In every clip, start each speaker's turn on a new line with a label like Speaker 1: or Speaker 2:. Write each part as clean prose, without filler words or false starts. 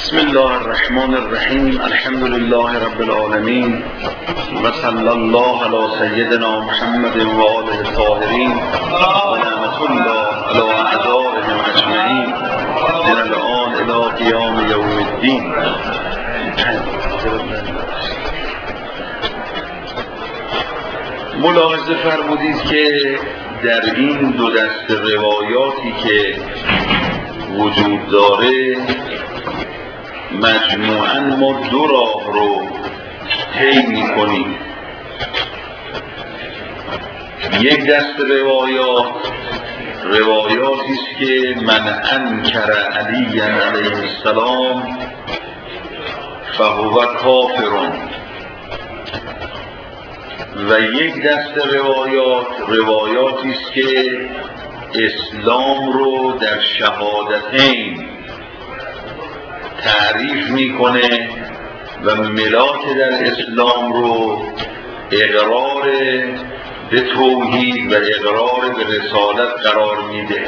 Speaker 1: بسم الله الرحمن الرحیم. الحمد لله رب العالمین و صلی الله علی سیدنا محمد و آله الطاهرین و نعمت الله علی اعدائهم اجمعین من الآن الی قیام یوم الدین. ملاحظه فرمودید که در این دو دست روایاتی که وجود داره مجموعاً ما دو راه رو طی می‌کنیم. یک دست روایاتی است که من انکر علی علیه السلام فهو کافر، و یک دست روایاتی است که اسلام رو در شهادتین تعریف میکنه و ملاک در اسلام رو اقرار به توحید و اقرار به رسالت قرار میده.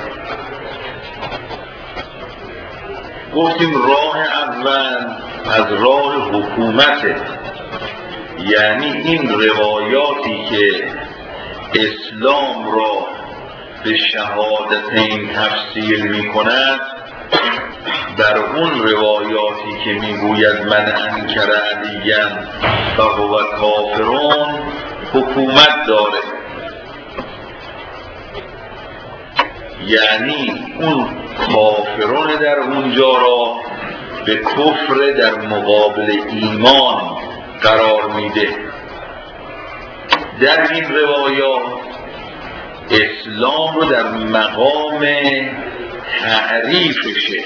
Speaker 1: گفتیم راه اول از راه حکومته، یعنی این روایاتی که اسلام را به شهادتین تفسیر میکند بر اون روایاتی که میگوید من انکر علیاً فهو کافرون حکومت داره، یعنی اون کافرون در اونجا را به کفر در مقابل ایمان قرار میده. در این روایات اسلام رو در مقام تعریفشه.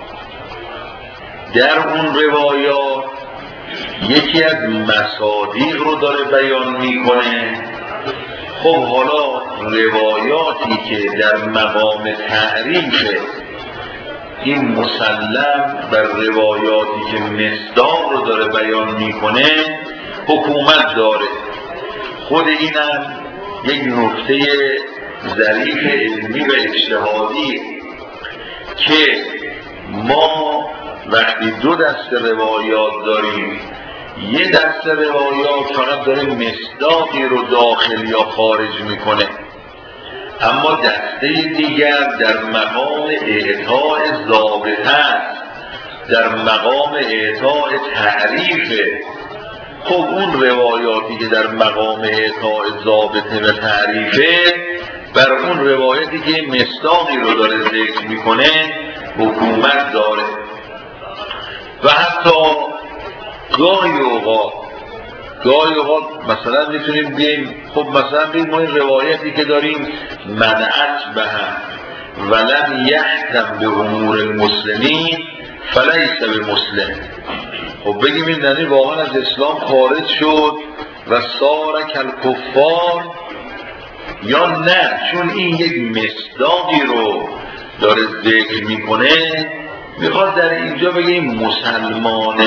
Speaker 1: در اون روایات یکی از مصادیق رو داره بیان میکنه. خب حالا روایاتی که در مقام تعریفه، این مسلم بر روایاتی که مصداق رو داره بیان میکنه حکومت داره. خود اینم یک نکته ظریف علمی و اجتهادیه که ما وقتی دو دست روایات داریم، یه دست روایات فقط داره مصداقی رو داخل یا خارج میکنه، اما دسته دیگر در مقام اعطاء ضابطه است، در مقام اعطاء تعریفه. خب اون روایاتی که در مقام اعطاء ضابطه و تعریفه بر اون روایتی که مصداقی رو داره ذکر میکنه حکومت داره. و حتی گاهی اوقات مثلا میتونیم بگیم خب مثلا بگیم ما این روایتی که داریم من اشبه ولم یحکم به امور المسلمین فلیس بمسلم، خب بگیم این یعنی واقعا از اسلام خارج شد و صار کالکفار، یا نه چون این یک مصداقی رو داره ذکر میکنه میخواد در اینجا بگیم مسلمان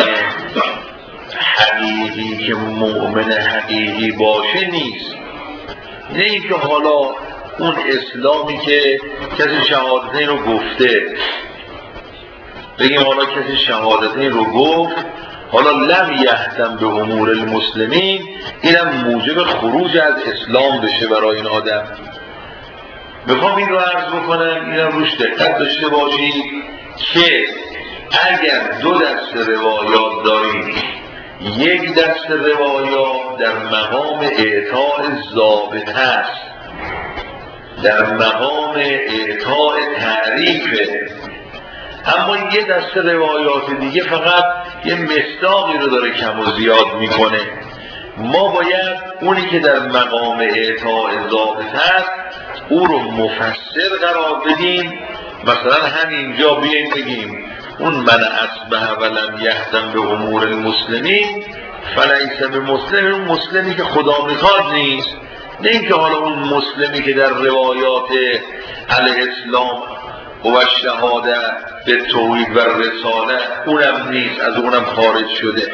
Speaker 1: حقیقی که مؤمن حقیقی باشه نیست. نه اینکه حالا اون اسلامی که کسی شهادتین رو گفته، بگیم حالا کسی شهادتین رو گفت حالا لم یهتم به امور المسلمین، اینم موجب خروج از اسلام بشه برای این آدم. میخوام این رو عرض بکنم، اینم روش دقت داشته باشید که اگر دو دست روایات داریم، یک دست روایات در مقام اعطاء ضابطه است، در مقام اعطاء تعریفه، اما یه دست روایات دیگه فقط یه مصداقی رو داره کم و زیاد میکنه، ما باید اونی که در مقام اعطاء ضابطه است او رو مفسر قرار بدیم. مثلا همینجا بیاییم بگیم اون من اشبه ولم یهتم به امور المسلمین فلیس بمسلم، اون مسلمی که خدا میخواد نیست. نه اینکه حالا اون مسلمی که در روایات علیه اسلام و شهاده به توحید و رساله اونم نیست، از اونم خارج شده.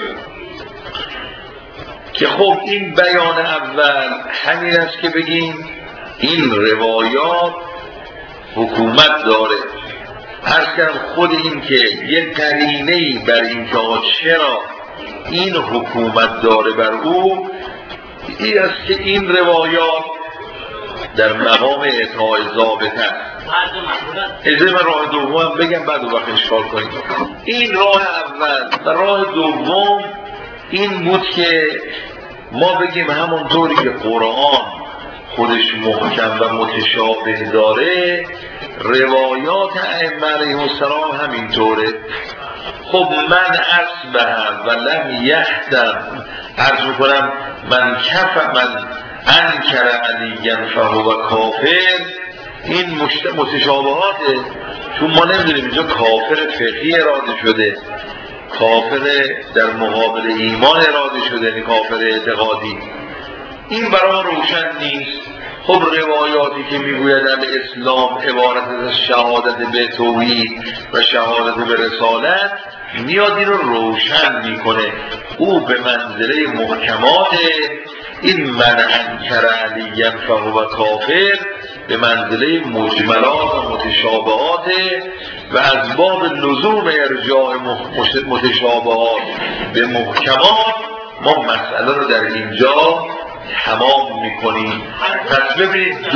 Speaker 1: که خب این بیان اول همین است که بگیم این روایات حکومت داره. عرض کردم خود این که یک قرینه‌ای بر این که چرا این حکومت داره بر او این است که این روایات در مقام اعطای ضابطه است. اجازه من راه دوم بگم بعد وقت اشکال کنید. این راه اول و راه دوم این بود که ما بگیم همونطوری که قرآن خودش محکم و متشابه داره، روایات ائمه علیهم السلام همینطوره. خب من اصبح و لم یحتم، عرض میکنم من انکر علیاً فهو کافر، این متشابهاته، چون ما نمیدونیم اینجا کافر فقهی اراده شده، کافر در مقابل ایمان اراده شده، یعنی کافر اعتقادی، این برای روشن نیست. خب روایاتی که میگوید الاسلام عبارت از شهادت به توحید و شهادت به رسالت میاد این رو روشن میکنه. او به منزله محکمات، این من انکر علیاً فهو کافر به منزله مجملات و متشابهات و از باب لزوم ارجاع متشابهات به محکمات ما مسئله رو در اینجا تمام میکنیم. پس ببینید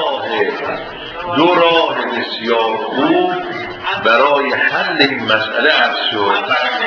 Speaker 1: دو راه بسیار خوب برای حل این مسئله عرض شد.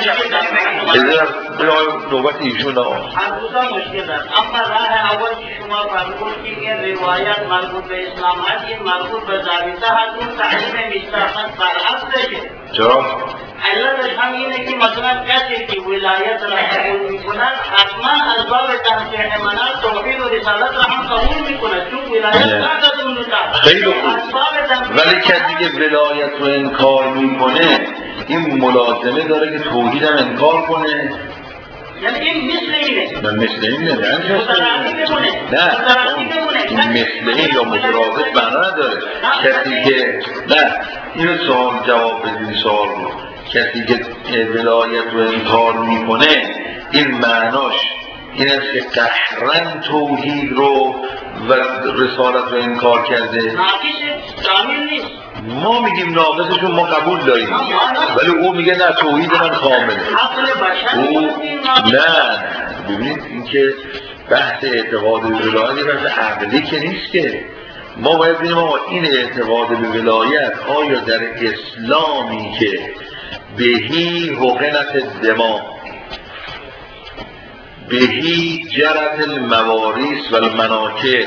Speaker 1: برای نوبت ایشون
Speaker 2: مشکل است. اما راه اول که شما فرمود که این روایت مربوط به اسلام هست، این مربوط به ضابطه هست، اون تعلیم مستقل برعکس دیگه.
Speaker 1: چرا؟
Speaker 2: علتش هم اینه که مثلا کسی که ولایت را قبول میکند حتما از باب تحقیق منال توحید و رسالت را هم قبول میکند، چون ولایت بعد از اون
Speaker 1: خیلی خوب. ولی کسی که ولایت رو انکار میکنه این ملازمه داره که توحید هم انکار کنه.
Speaker 2: یعنی این مثل اینه.
Speaker 1: من مثل اینه نه این مثل این یا مترادف معنا نداره. کسی که نه اینو سوال جواب بدین سوال رو، کسی که ولایت رو انکار میکنه این معناش این است که قهرن توحید رو و رسالت رو انکار کرده.
Speaker 2: ناقص کامل نیست.
Speaker 1: ما میگیم ناقصشون ما قبول داریم، ولی او میگه نه توحید من کامله. او نه، ببینید این که بحث اعتقاد به ولایت بحث عقلی که نیست که ما باید ببینیم این اعتقاد به ولایت آیا در اسلامی که بهی حقنت دما بهی جرت المواریث و المناکر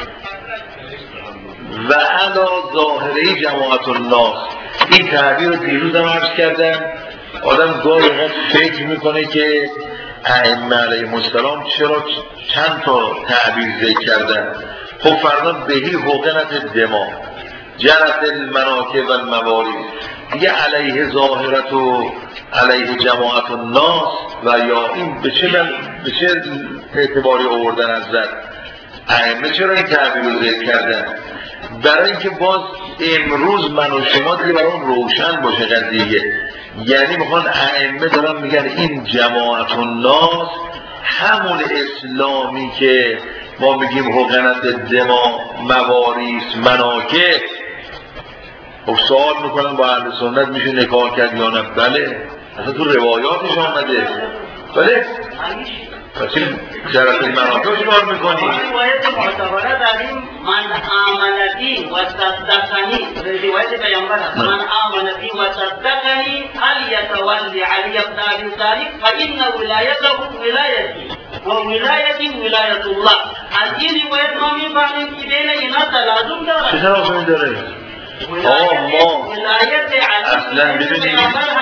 Speaker 1: و علا ظاهره جماعت الناس، این تعبیر رو دیروز هم عرض کردم. آدم گاهی وقت فکر میکنه که ائمه علیهم السلام چرا چند تا تعبیر ذکر کردن. خب فرمان بهی حقنت دما جرت المناکر و المواریث دیگه علیه ظاهرت و علیه جماعت الناس و یا این به چه اعتباری آوردن از زد ائمه چرا این تعبیر رو ذکر کردن؟ برای اینکه باز امروز من و شما دیگه برای روشن باشه قضیه. یعنی میخوان ائمه دارن میگن این جماعت الناس همون اسلامی که ما میگیم حقنت دما مواریث مناکر. خب سوال میکنن با اهل سنت میشه نکاح کرد یا نه؟ بله، اصلا تو روایاتش آمده. بله پس این جرات المناکر چیکار میکنی؟
Speaker 2: روایت معتبره داریم من آمنتی و صدقنی، روایت پیامبر است من آمنتی و صدقنی هل یتولی علی ابن ابی طالب فان ولایته ولایتی و ولایتی ولایت الله. از این روایت ما میفهمیم که بین اینا تلازم داره.
Speaker 1: چه تلازمی داره؟ ما اصلا ببینید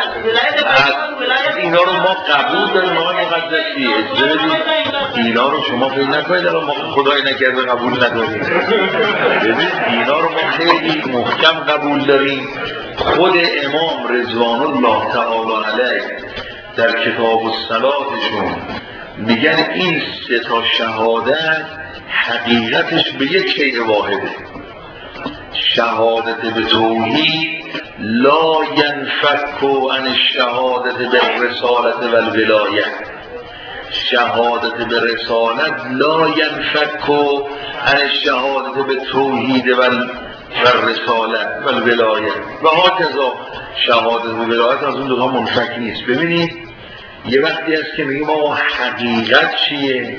Speaker 1: اینا رو ما قبول داریم آقای مقدسی. اینا رو شما فکر نکنید ما خدای نکرده قبول نداریم. ببینید اینا رو ما خیلی محکم قبول داریم. خود امام رضوان الله تعالی علیه در کتاب الصلاتشون میگن این سه تا شهادت حقیقتش به یک شیء واحده. شهادت به توحید لا ینفک عن الشهادت به رسالت و الولایت، شهادت به رسالت لا ینفک عن الشهادت به توحید و و رسالت و ولایت و هاکذا شهادت و ولایت از اون دوتا منفک نیست. ببینید یه وقتی هست که میگیم ما حقیقت چیه،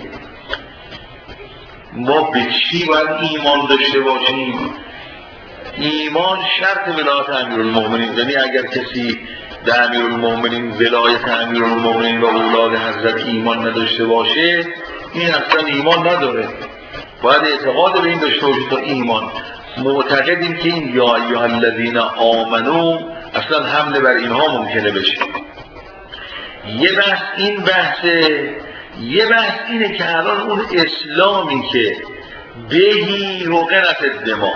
Speaker 1: ما به چی باید ایمان داشته باشیم. ایمان شرط ولایت امیرالمؤمنین، یعنی اگر کسی به امیرالمؤمنین ولایت امیرالمؤمنین و اولاد حضرت ایمان نداشته باشه این اصلا ایمان نداره، باید اعتقاد به این داشته باشه تا ایمان. معتقدیم که این یا ایها الذین آمنو اصلا حمله بر اینها ممکنه بشه. یه بحث این بحثه، یه بحث اینه که الان اون اسلامی که بهی حقنت الدماء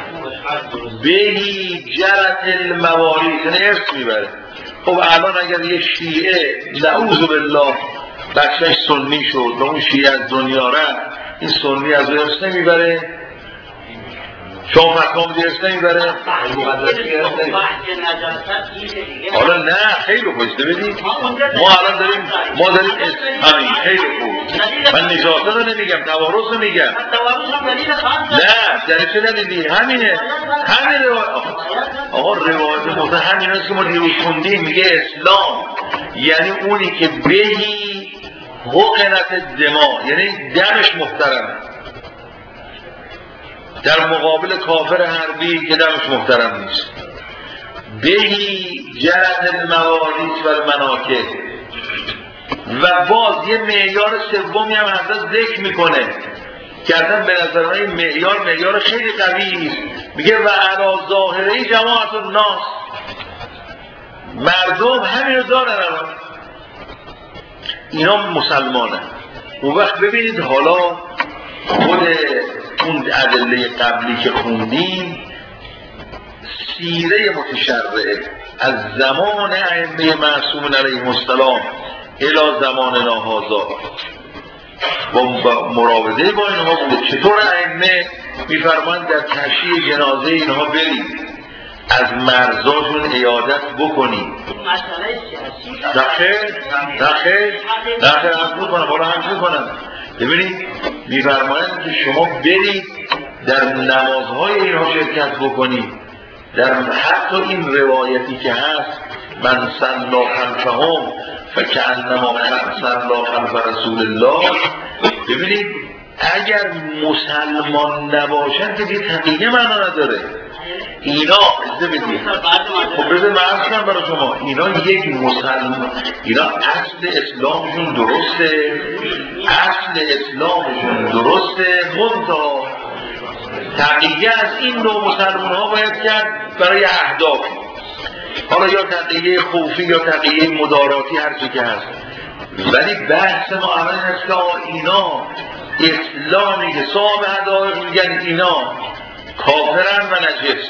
Speaker 1: بهی جرت المواریث یعنی ارث میبره. خب الان اگر یه شیعه نعوذ بالله بچهش سنی شد و اون شیعه از دنیا رفت، این سنی از ارث نمیبره؟ شما فتوا میدی ارث نمیبره؟ حالا نه خیلی خوشته بدید ما الان داریم همین خیلی خوب، من نجاست رو نمیگم، توارث رو میگم. نه دلیل ندیدی همینه، همین روایت آقا روایت مطلع همین هست که ما دیروز خوندیم، میگه اسلام یعنی اونی که بهی حقنت دماء یعنی دمش محترمه در مقابل کافر حربی که دمش محترم نیست. بهی جرت المواریث و المناکح. و باز یه معیار سومی هم حضرت ذکر میکنه که اصلا به نظر من این معیار خیلی قوی است. میگه و علی ظاهره جماعت الناس، مردم همین رو دارن الان، اینا مسلمانن. اون وقت ببینید حالا خود اون ادله قبلی که خوندیم سیره متشرعه از زمان ائمه معصومین علیهم السلام الی زماننا هذا و مراوده با اینها بوده. چطور ائمه میفرمایند در تشییع جنازه اینها برید، از مرزاشون عیادت بکنید. نخیر هم میکنم، حالا هم میکنم. ببینید میفرمایند که شما برید در نمازهای اینها شرکت بکنید. در حتی این روایتی که هست من صلی خلفهم فکأنما صلی خلف رسول الله، ببینید اگر مسلمان نباشن که دیگه تقیه معنا نداره. اینا خب بذار من اصلا برای شما اینا یک مسلمان، اینا اصل اسلامشون درسته، منتها تقیه از این نوع مسلمان ها باید کرد برای اهداف، حالا یا تقیه خوفی یا تقیه مداراتی هر چی که هست. ولی بحث ما الان هست که اینا اسلامی که صاحب هدایق میگن اینا کافرن و نجس.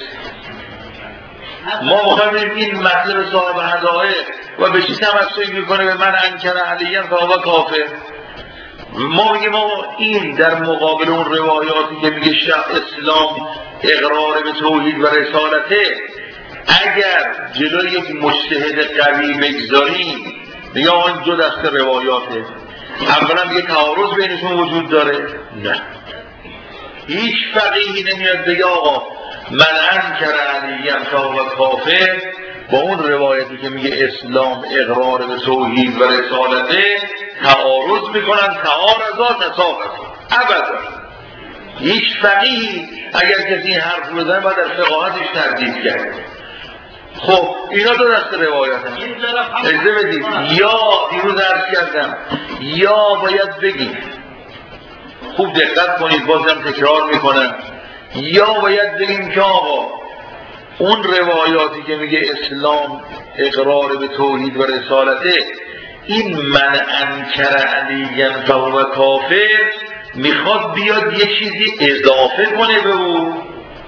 Speaker 1: ما مخواهیم این مطلب صاحب هدایق و به چی تمسک میکنه به من انکر علیاً فهو کافر. ما میگیم این در مقابل اون روایاتی که میگه اسلام اقرار به توحید و رسالته، اگر جلوی یک مجتهد قوی بگذاریم میگه آن دو دسته روایاته. اولا میگه تعارض بینشون وجود داره؟ نه، هیچ فقیهی نمیاد بگه آقا من انکر علیاً فهو کافر با اون روایتی که میگه اسلام اقرار به توحید و رسالته تعارض میکنن. تعارضا تساقط ابدا. هیچ فقیهی اگر کسی این حرف رو بزنه باید در فقاهتش تردید کرد. خب اینا دو دسته روایت هم اجازه بدید، یا دیروز عرض کردم یا باید بگیم، خوب دقت کنید بازم تکرار میکنم، یا باید بگیم که آقا اون روایاتی که میگه اسلام اقرار به توحید و رسالته، این من انکر علیاً فهو کافر میخواد بیاد یه چیزی اضافه کنه به او،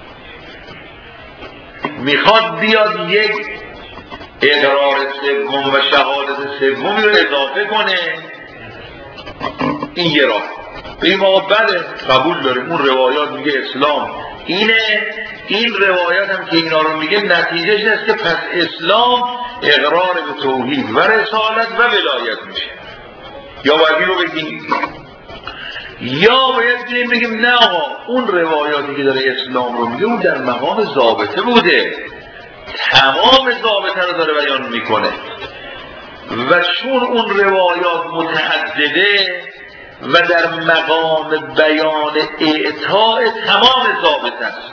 Speaker 1: میخواد بیاد یک اقرار سوم و شهادت سومی رو اضافه کنه. این یه راه بگیم آقا بله قبول داریم اون روایات میگه اسلام اینه، این روایات هم که اینا رو میگه نتیجهش هست که پس اسلام اقرار به توحید و رسالت و ولایت میشه. یا باید این رو بگیم یا باید بیاییم بگیم نه آقا اون روایاتی که داره اسلام رو میگه اون در مقام ضابطه بوده، تمام ضابطه رو داره بیان میکنه و چون اون روایات متعدده و در مقام بیان اعطاء تمام ضابطه است.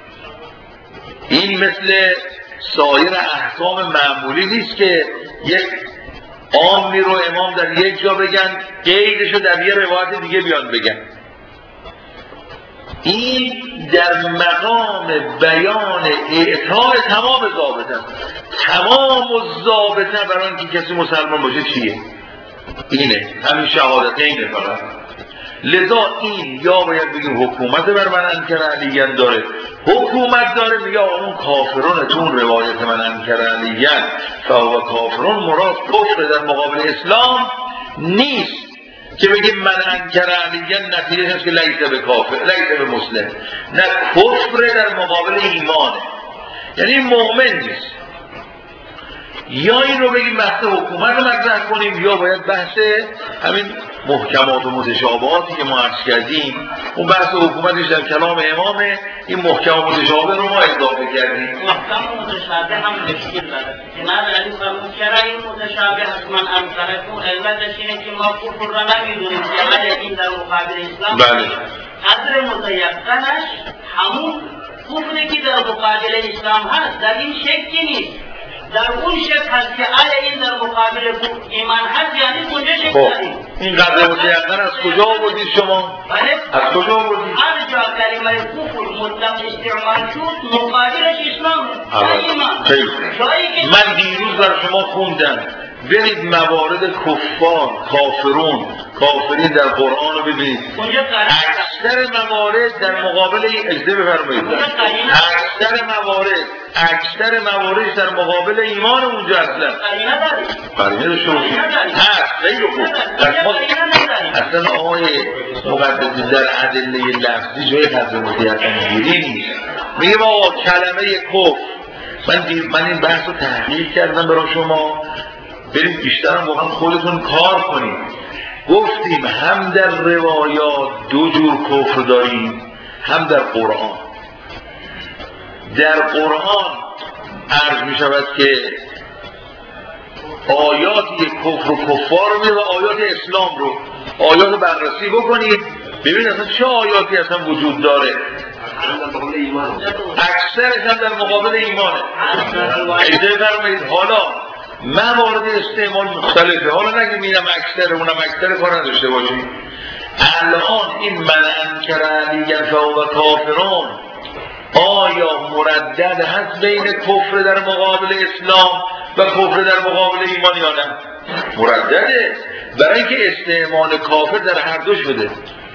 Speaker 1: این مثل سایر احکام معمولی نیست که یک عامی رو امام در یک جا بگن قیدشو در یه روایت دیگه بیان بگن. این در مقام بیان اعطاء تمام ضابطه است. تمام ضابطه برای اینکه کسی مسلمان باشه چیه؟ اینه، همین شهادتین فقط. لذا این یا باید بگیم حکومت بر من انکر علیین داره، حکومت داره میگه اون کافرون تو اون روایت من انکر علیین فهو کافرون، مراد کفر در مقابل اسلام نیست که بگیم من انکر علیین نتیجه هست که لیس به کافر لیس به مسلم، نه کفر در مقابل ایمانه، یعنی مؤمن نیست. یا این رو بگیم بحث حکومت رو مطرح کنیم یا باید بحث همین محکمات و متشابهاتی که ما عرض کردیم، اون بحث حکومتش در کلام امامه، این محکم و متشابه رو ما اضافه کردیم.
Speaker 2: محکم و متشابه هم مشکل داره. امام علی فرمود چرا این متشابه حتما امثالتون علتش اینه که ما کفر را نمیدونیم که آیا این در مقابل اسلام
Speaker 1: بله.
Speaker 2: قدر متیقنش همون کفری که در مقابل اسلام هست در این شکلی نیست. در اون شک هست که آیا این در مقابل ایمان هست یعنی کجا شک داریم؟
Speaker 1: این قدر متیقن از کجا آوردید شما؟
Speaker 2: بله؟
Speaker 1: از کجا آوردید؟
Speaker 2: هر جا کلمه کفر مطلق استعمال شد مقابلش اسلام نه ایمان.
Speaker 1: من دیروز بر شما خوندم برید موارد کفار کافرین در قرآن رو ببینید، اکثر موارد در مقابل این اجده بفرمایید، اکثر موارد در مقابل ایمان اونجا اصلا قرینه داشته باشید هست. خیلی خوب. اصلا آقای مقدسی در ادله لفظی جای قدر متیقن گیری نیست. میگه آقا کلمه کفر، من این بحث رو تحقیق کردم برای شما، برید بیشتر هم واقعا خودتون کار کنید. گفتیم هم در روایات دو جور کفر داریم، هم در قرآن. در قرآن عرض می شود که آیاتی کفر و کفار رو میده و آیات اسلام رو آیات بررسی بکنید ببینید اصلا چه آیاتی اصلا وجود داره. اکثرش هم در مقابل ایمانه. اجازه فرمایید حالا موارد استعمال مختلفه، حالا نگیم اینم اکثر اونم اکثر کار نداشته باشیم. الان این من انکر علیین فهو کافرون آیا مردد هست بین کفر در مقابل اسلام و کفر در مقابل ایمان یا نه؟ مردده، برای اینکه استعمال کافر در هر دو شده.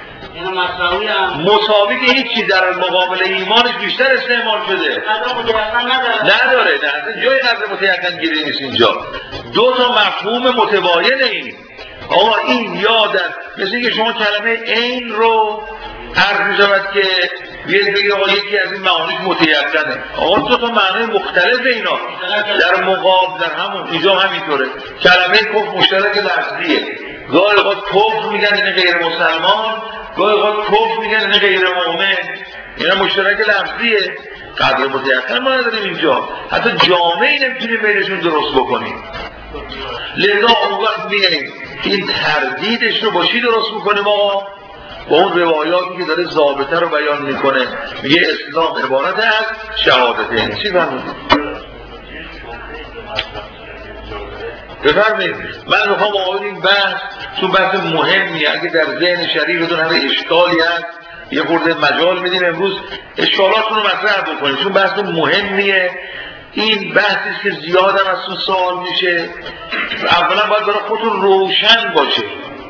Speaker 1: مساوی که هیچی در مقابل ایمانش بیشتر استعمال شده نداره. نه جای قدر متیقن گیری نیست. اینجا دو تا مفهوم متباینه. این آقا این یادن مثل اینکه شما کلمه عین رو عرض می شود که بیاید بگید آقا یکی از این معانیش متیقنه. آقا دو تا معنی مختلف اینا در مقابل در همون اینجا همینطوره. کلمه کفر مشترک لفظیه، گاهی اوقات کفر میگن این غیر مسلمان، گاهی اوقات کفر میگن این غیر مؤمن، اینا مشترک لفظیه. قدر متیقن ما نداریم اینجا، حتی جامعه نمیتونیم بینشون درست بکنیم. لذا اون وقت میگنیم این تردیدش رو با چی درست میکنیم آقا؟ با اون روایاتی که داره ضابطه رو بیان میکنه، میگه اسلام عبارت از شهادتین. چی فرمودید؟ بفرمایید. من میخوام آقای این بحث چون بحث مهمیه، اگه در ذهن شریفتون همه اشکالی هست یه خورده مجال میدیم امروز اشکالاتون رو مطرح بکنید، چون بحث مهمیه. این بحثی که زیاد هم از اون سوال میشه. اولا باید برای خودتون روشن باشه.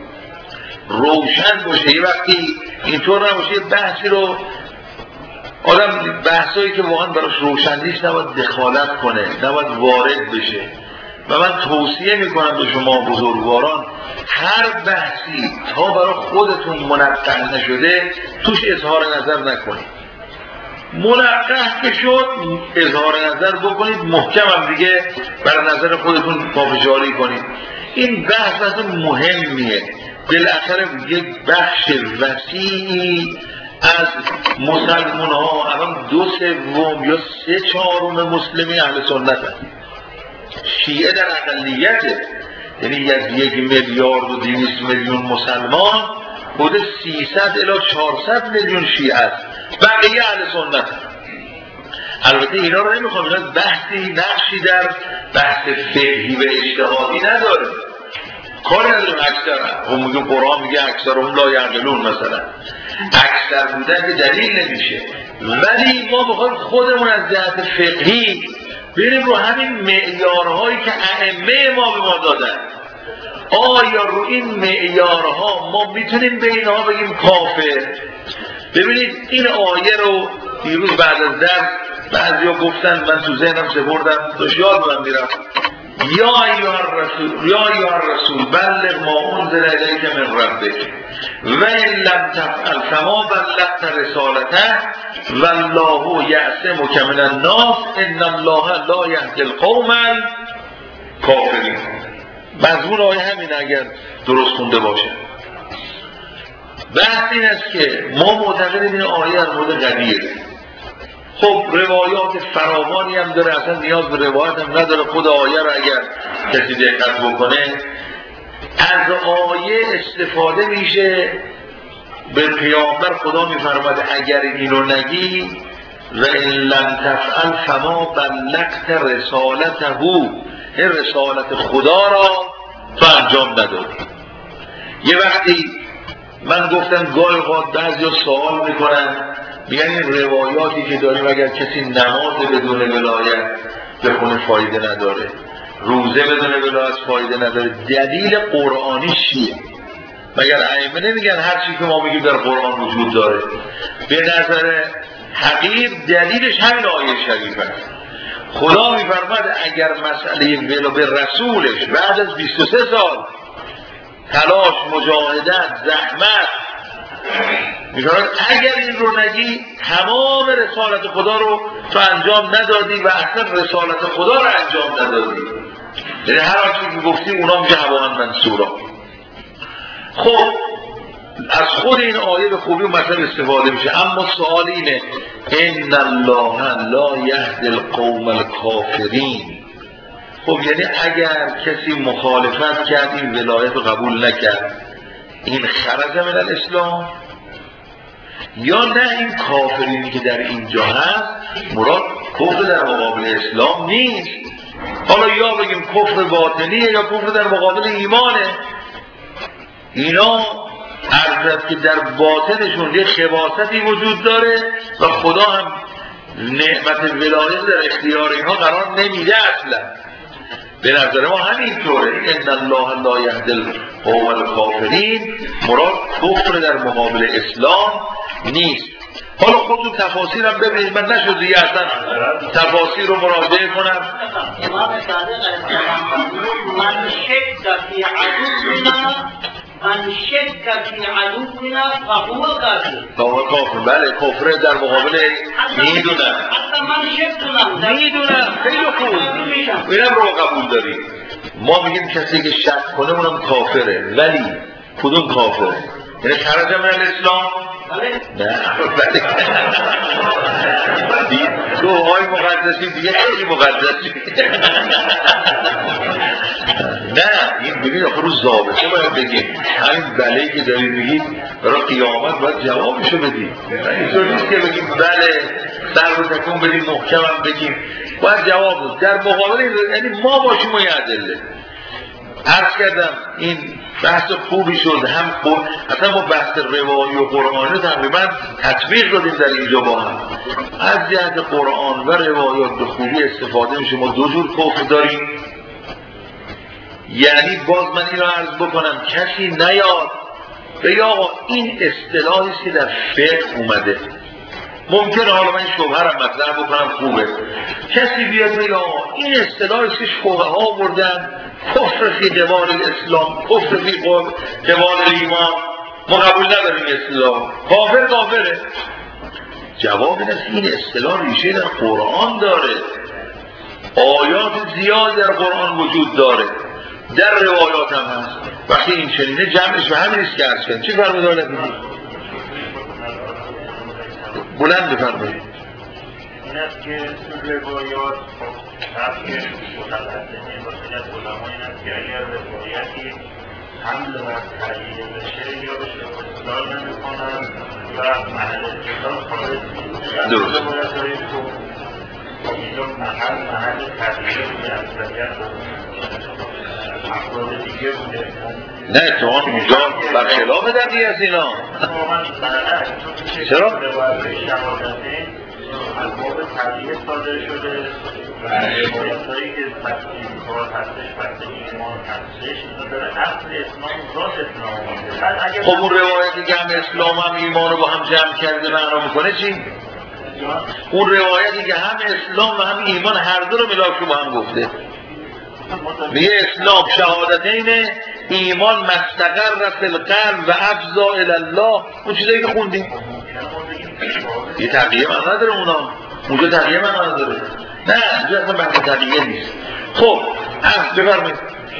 Speaker 1: یه وقتی اینطور نباشه یه بحثی رو آدم بحثایی که واقعا براش روشن نیست نباید دخالت کنه، نباید وارد بشه. و من توصیه میکنم به شما بزرگواران هر بحثی تا برای خودتون منقح نشده توش اظهار نظر نکنید. منقح که شد اظهار نظر بکنید، محکم هم دیگه برای نظر خودتون پافشاری کنید. این بحث مهمیه. بالاخره یک بخش وسیعی از مسلمان ها الان 2/3 یا 3/4 مسلمی اهل سنت هست. شیعه در اقلیته، یعنی از 1,200,000,000 مسلمان بوده 300 الی 400 میلیون شیعه است، بقیه اهل سنت هست. البته اینا رو نمیخوام، اینا بحثی نقشی در بحث فقهی و اجتهادی نداره، کاری نداریم. اکثر هم میگه قرآن میگه اکثرهم لا یعقلون، مثلا اکثر بودن که دلیل نمیشه، ولی ما میخوایم خودمون از جهت فقهی بریم رو همین معیارهایی که ائمه ما به ما دادن. آیا رو این معیارها ما میتونیم به اینها بگیم کافر؟ ببینید این آیه رو دیروز بعد از درس بعضیا گفتن، من تو ذهنم سپردم، داشت یادم میرفت، یا ایها الرسول بلغ ما انزل الیک من ربک و ان لم تفعل فما بلغت رسالته والله یعصمک من الناس ان الله لا یهدی القوم الکافرین. مضمون آیه همین اگر درست خونده باشه. بحث این است که ما معتقدیم این آیه در مورد غدیره. خب روایات فراوانی هم داره، اصلا نیاز به روایت هم نداره. خود آیه رو اگر کسی دقت بکنه از آیه استفاده میشه. به پیامبر خدا میفرماید اگر اینو نگی و ان لم تفعل فما بلغت رسالته، این رسالت خدا را تو انجام ندادی. یه وقتی من گفتم گاهی اوقات بعضیا سوال میکنن، میگن این روایاتی که داریم اگر کسی نماز بدون ولایت بخونه فایده نداره، روزه بدون ولایت فایده نداره، دلیل قرآنی چیه؟ مگر ائمه نمیگن هر چی که ما میگیم در قرآن وجود داره؟ به نظر حقیق دلیلش همین آیه شریف است. خدا میفرماید اگر مسئله ولو به رسولش بعد از 23 سال تلاش، مجاهدت، زحمت، میفرماید اگر این رو نگی تمام رسالت خدا رو تو انجام ندادی و اصلا رسالت خدا رو انجام ندادی. یعنی هر آنچه که گفتی اونا میشه هواهن منصورا. خب از خود این آیه به خوبی مثلا استفاده میشه، اما سوال اینه ان الله لا یهدی القوم الکافرین. خب یعنی اگر کسی مخالفت کرد، این ولایت رو قبول نکرد، این خرج من الاسلام؟ یا نه این کافرینی که در اینجا هست مراد کفر در مقابل اسلام نیست؟ حالا یا بگیم کفر باطنیه یا کفر در مقابل ایمانه. اینا عرضت که در باطنشون یه خباثتی وجود داره و خدا هم نعمت ولایت در اختیار اینها قرار نمیده اصلا. به نظر ما همینطوره. ان الله لا یهدی القوم الکافرین مراد کفر در مقابل اسلام نیست. حالا خودتون تفاسیر هم ببینید، من نشد دیگه اصلا تفاسیر رو مراجعه کنم.
Speaker 2: امام صادق علیه السلام من شک فی عدونا فهو کافر.
Speaker 1: بله کفر در مقابل میدونم خیلی خوب، اینم رو قبول داریم. ما میگیم کسی که شک کنه اونم کافره، ولی کدوم کافره؟ یعنی خرج من الاسلام؟ نه بله دوهای مقدسی دیگه خیلی مقدسی. نه این ببین آخه رو ضابطه باید بگیم. همین بله که دارید میگید برای قیامت باید جوابشو بدیم. اینطور نیست که بگیم بله سر رو تکون بدیم محکم هم بگیم، باید جواب بدیم در مقابل. یعنی ما باشیم و یه ادله. عرض کردم این بحث خوبی شد، هم خوب اصلا ما بحث روایی و قرآنی تقریبا تطبیق دادیم در اینجا با هم. از جهت قرآن و روایات به خوبی استفاده میشه. ما دو جور کفر داریم. یعنی باز من این رو عرض بکنم کسی نیاد بگه آقا این اصطلاحی است که در فقه اومده. ممکنه حالا من شبهه رو مطرح بکنم خوبه، کسی بیاد بگه آقا این اصطلاحی است که فقها بردن کفر فی قبال الاسلام، کفر فی قبال ایمان، ما قبول نداریم اصطلاح، کافره. جواب این است این اصطلاح ریشه در قرآن داره، آیات زیاد در قرآن وجود داره، در روایات هم هست. وقتی این چنینه جمعش به همین است که عرض کردم. چی فرمودن نبیدی؟ بلند بفرمایید.
Speaker 3: این است که تو روایات که متقدمین و خیلی از علما این است که اگر روایتی حمل و تغییر بشه یا بشه اصدار نمی کنند و محل اصدار خارج میشه.
Speaker 1: درست.
Speaker 3: روایت هایی که اینجا محل تغییر بوده اکثریت افراد دیگه بوده.
Speaker 1: نه اتفاق اینجا برخلاف دقیقی از اینا. چرا؟
Speaker 3: روایت شهادتین از باب تغییر صادر شده و روایت هایی که این کار هستش وقتی ایمان هستش داره اصل اسلام ذات اسلام.
Speaker 1: خب اون روایتی که هم اسلام هم ایمان رو با هم جمع کرده معنا میکنه چی؟ اون روایتی که هم اسلام و هم ایمان هر دو رو ملاک با هم گفته. میگه اسلام شهادتین، ایمان مستقر فی القلب و افضا الی الله. اون چیزایی که خوندیم یه تقیه معنا نداره. اونجا تقیه معنا نداره. نه اینجا اصلا بحث تقیه نیست. خب بفرمایید.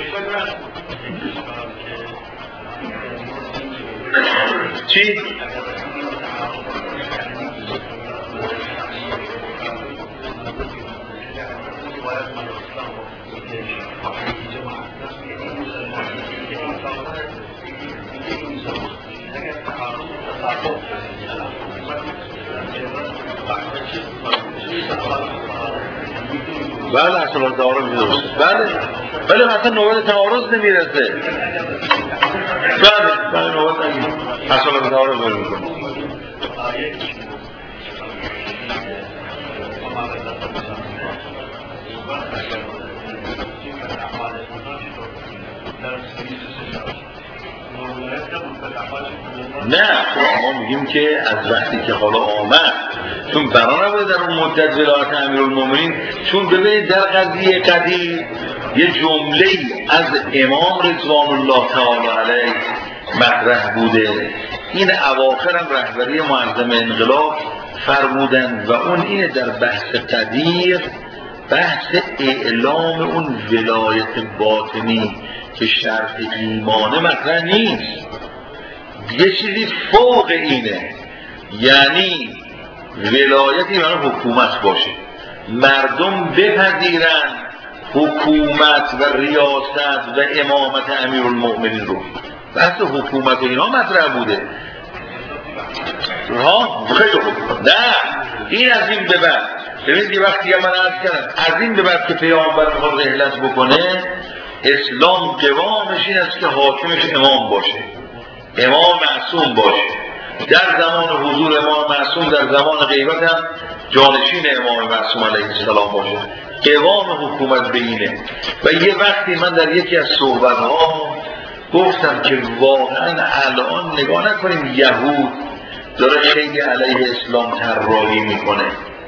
Speaker 1: چی؟ بله اصلا تعارض میرسه. بله مثلا نوبت تعارض نمیرسه. بله نوبت نمیرسه. اصلا تعارض نمیرسه. نه ما میگیم که از وقتی که حالا آمد، چون بنا نبوده در اون مدت ولایت امیرالمومنین، چون ببینید در قضیه قدیر یه جمله از امام رضوان الله تعالی علیه مطرح بوده. این اواخر هم رهبری معظم انقلاب فرمودن و اون اینه در بحث قدیر، بحث اعلام اون ولایت باطنی که شرط ایمانه مطرح نیست، یه چیزی فوق اینه، یعنی ولایتی برای حکومت باشه، مردم بپذیرن حکومت و ریاست و امامت امیرالمؤمنین رو. بحث حکومت اینا مطرح بوده. خیلی خوب. نه این از این به بعد، ببینید یه وقتی من عرض کردم از این به بعد که پیامبر میخواد رحلت بکنه، اسلام قوامش این است که حاکمش امام باشه، امام معصوم باشه. در زمان حضور امام معصوم، در زمان غیبت هم جانشین امام معصوم علیه السلام باشه. قوام حکومت به اینه. و یه وقتی من در یکی از صحبت‌ها گفتم که واقعا الان نگاه نکنیم یهود داره خیلی علیه اسلام طراحی میکنه.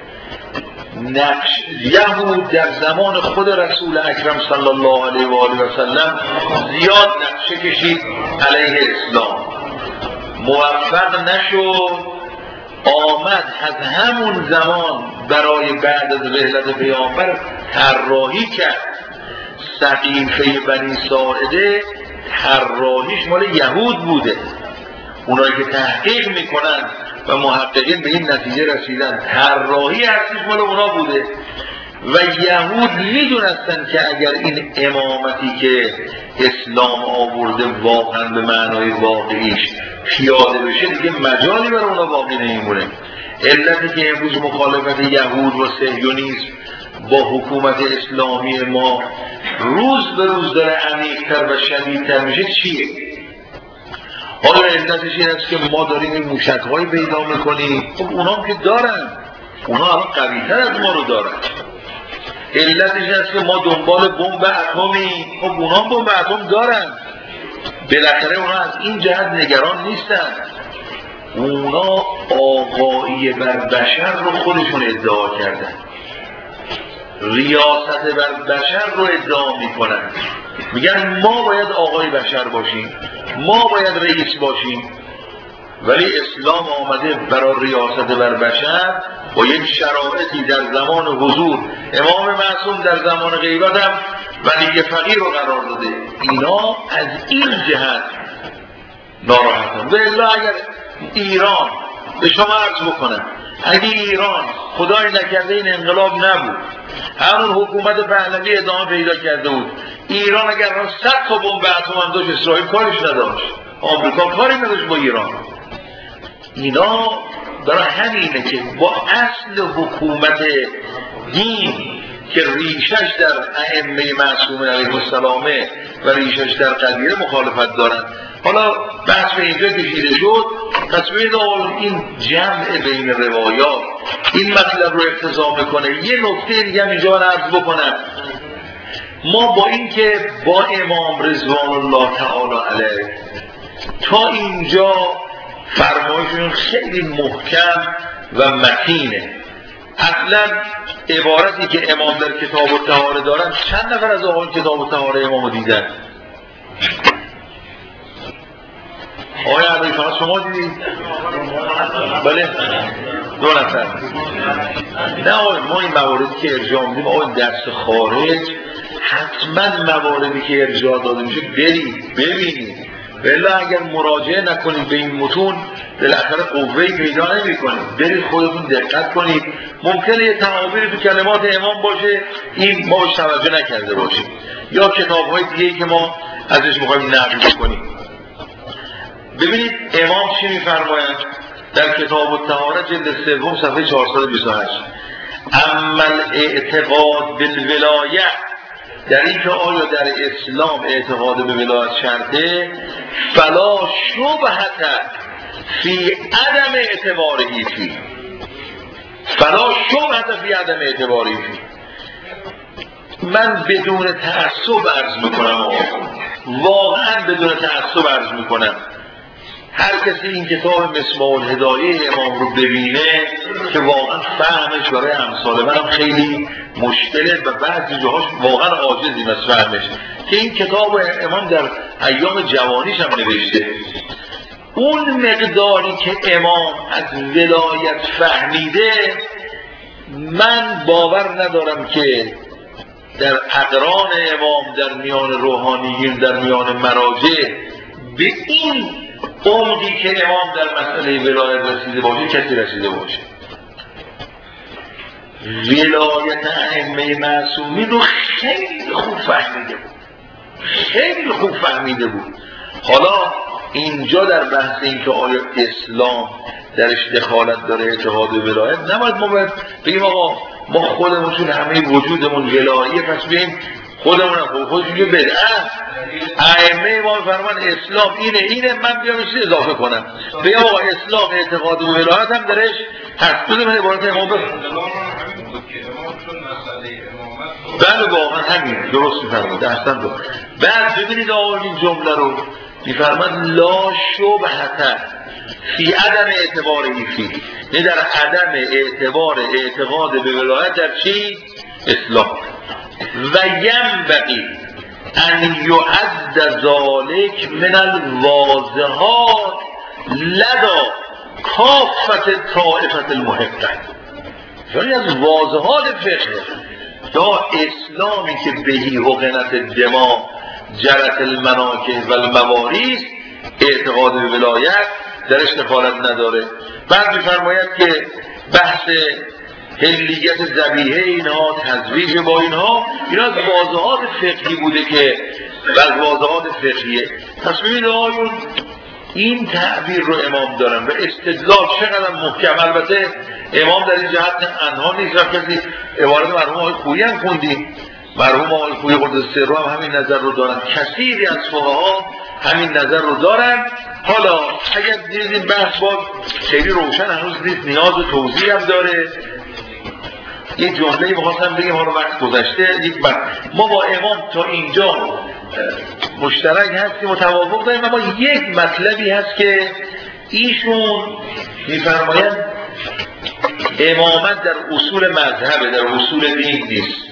Speaker 1: نقش یهود در زمان خود رسول اکرم صلی الله علیه و آله و سلم زیاد نقشه کشید علیه اسلام، موفق نشد. آمد از همون زمان برای بعد از رحلت پیامبر طراحی کرد. سقیفه بنی ساعده طراحیش مال یهود بوده. اونایی که تحقیق میکنن و محققین به این نتیجه رسیدن طراحی اصلیش مال اونا بوده و یهود میدونستن که اگر این امامتی که اسلام آورده واقعا به معنای واقعیش پیاده بشه دیگه مجالی برای اونا باقی نمیمونه. علتی که امروز مخالفت یهود و صهیونیسم با حکومت اسلامی ما روز به روز داره عمیق‌تر و شدیدتر میشه چیه؟ حالا علتش این است که ما داریم این موشک‌های پیدا میکنیم. خب اونا هم که دارن، اونا الان قوی‌تر از ما رو دارن. علتش این است که ما دنبال بمب اتمی، خب اونا هم بمب اتم دارن. بالاخره اونا از این جهت نگران نیستن. اونا آقایی بر بشر رو خودشون ادعا کردن، ریاست بر بشر رو ادعا میکنن. میگن ما باید آقای بشر باشیم، ما باید رئیس باشیم. ولی اسلام آمده برای ریاست بر بشر با یک شرایطی در زمان حضور امام معصوم، در زمان غیبت هم ولی فقیر رو قرار داده. اینا از این جهت ناراحتن. و الا اگر ایران، به شما عرض بکنم، اگه ایران خدای نکرده این انقلاب نبود، همون حکومت پهلوی ادامه پیدا کرده بود، ایران اگر 100 تا بمب اتم هم داشت، اسرائیل کارش نداشت، آمریکا کاری نداشت با ایران. اینا برای همینه که با اصل حکومت دین که ریشش در ائمه معصومین علیهم السلام و ریشش در قبیله مخالفت دارن. حالا بحث به اینجا کشیده شد، پس ببینید این جمع بین روایات این مطلب رو اقتضا میکنه. یه نکته دیگه هم اینجا من عرض بکنم. ما با اینکه با امام رضوان الله تعالی علیه تا اینجا فرمایشون خیلی محکم و متینه، اصلا عبارتی که امام در کتاب الطهاره دارن، چند نفر از آقایون کتاب الطهاره امامو دیدن؟ آقای عربی فقط شما دیدید؟ بله؟ 2 نفر. نه آقای، ما این مواردی که ارجاع میدیم آقای درس خارج حتما مواردی که ارجاع داده میشه برید ببینید، ولی اگر مراجعه نکنید به این متون بالاخره قوه‌ای پیدا نمی‌کنید. برید خودتون دقت کنید، ممکنه یه تعابیری تو کلمات امام باشه این ما بهش توجه نکرده باشیم، یا کتاب‌های دیگه‌ای که ما ازش می‌خوایم نقل کنیم. ببینید امام چی می‌فرمایند در کتاب الطهاره جلد 3 صفحه 428: اما الاعتقاد بالولایه، در این که آیا در اسلام اعتقاد به ولایت شرطه، فلا شبهت فی عدم اعتباره فی، فلا شبهت فی عدم اعتباره فی. من بدون تعصب عرض میکنم، واقعا بدون تعصب عرض میکنم، هر کسی این کتاب مصباح الهدایه امام رو ببینه که واقعا فهمش برای امثال منم خیلی مشکله و بعضی جاهاش واقعا عاجزیم از فهمش، که این کتاب امام در ایام جوانیش هم نوشته. اون مقداری که امام از ولایت فهمیده من باور ندارم که در اقران امام، در میان روحانیین، در میان مراجع به این عمقی که امام در مسئله ولایت رسیده باشه کسی رسیده باشه. ولایت ائمه معصومین رو خیلی خوب فهمیده بود، خیلی خوب فهمیده بود. حالا اینجا در بحث این که آیا اسلام درش دخالت داره اعتقاد به ولایت، نباید ما بگیم آقا ما خودمون چون همه وجودمون ولایه پس بگیم خودمون هم خودشون که بدعت. ائمه ما فرمان اسلام اینه من بیام چیز اضافه کنم بگم آقا اسلام اعتقاد به ولایت هم درش هست. بذار من عبارت امام بله واقعا همین درست میفرماد اصلا دو. بعد ببینید آقا این جمله رو میفرماد لا شبهت فی عدم اعتبار فی، نه در عدم اعتبار اعتقاد به ولایت در چی؟ اسلام. و ینبغی ان یعد ذلک من الواضحات لدى کافة طائفة المحقه، یعنی از واضحات فقه یا اسلامی که بهی حقنت دما جرت المناکح و المواریث اعتقاد به ولایت درش دخالت نداره. بعد می‌فرماید که بحث حلیت ذبیحه اینها، تزویج با اینها، اینا از واضحات فقهی بوده که از واضحات فقهیه. پس ببینید آقایون این تعبیر رو امام دارن و استدلال چقدر محکم. البته امام در این جهت انها نیست، و کسی عبارت مرحوم آقای خویی هم خوندیم، مرحوم آقای خویی قدس سره هم همین نظر رو دارن، کثیری از فقها همین نظر رو دارن. حالا اگر دیدیم بحث باز خیلی روشن هنوز نیست، نیاز و توضیح هم داره. یک جمله‌ای می‌خواستم بگم حالا وقت گذشته. ما با امام تا اینجا مشترک هستیم و توافق داریم، اما یک مطلبی هست که ایشون می‌فرمایند امامت در اصول مذهب، در اصول دین نیست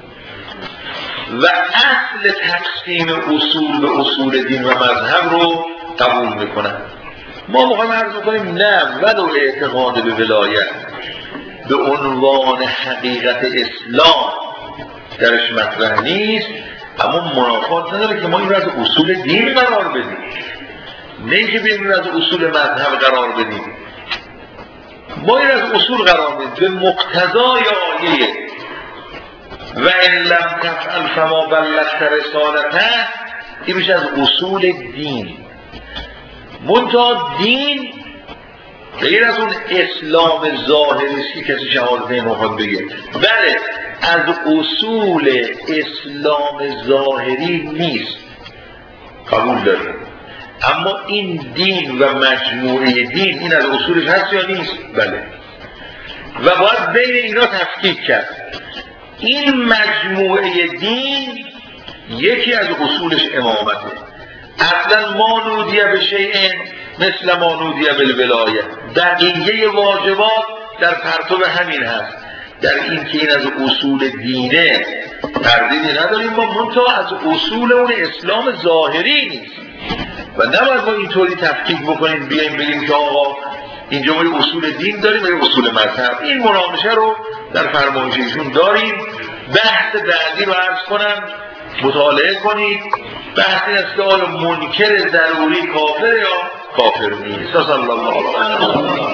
Speaker 1: و اصل تقسیم اصول به اصول دین و مذهب رو قبول میکنن. ما میخوایم عرض کنیم نه، ولو اعتقاد به ولایت به عنوان حقیقت اسلام درش مطرح نیست، اما منافات نداره که ما این رو از اصول دین قرار بدیم، نه اینکه بیایم از اصول مذهب قرار بدیم. ما این از اصول قرار بدیم به مقتضای آیه و ان لم تفعل فما بلغت رسالته. این میشه از اصول دین. منتها دین غیر از اون اسلام ظاهری که کسی شهادتین میخواد بگه، بله از اصول اسلام ظاهری نیست، قبول داره، اما این دین و مجموعه دین این از اصولش هست یا نیست؟ بله. و باید بین اینا تفکیک کرد. این مجموعه دین یکی از اصولش امامته. اصلا ما نودیه به شیئن مثل ما نودیه بالولایه. دقیقه واجبات در پرتو همین هست، در این که این از اصول دینه تردیدی نداریم ما، منتها از اصول اون اسلام ظاهری نیست و نباید ما اینطوری تفکیک بکنیم بیاییم بگیم که آقا اینجا ما اصول دین داریم و اصول مذهب. این مناقشه رو در فرمایششون داریم. بحث بعدی رو عرض کنم مطالعه کنید. بحث این است که آیا منکر ضروری کافر یا کافر نیست. صلی الله علیه و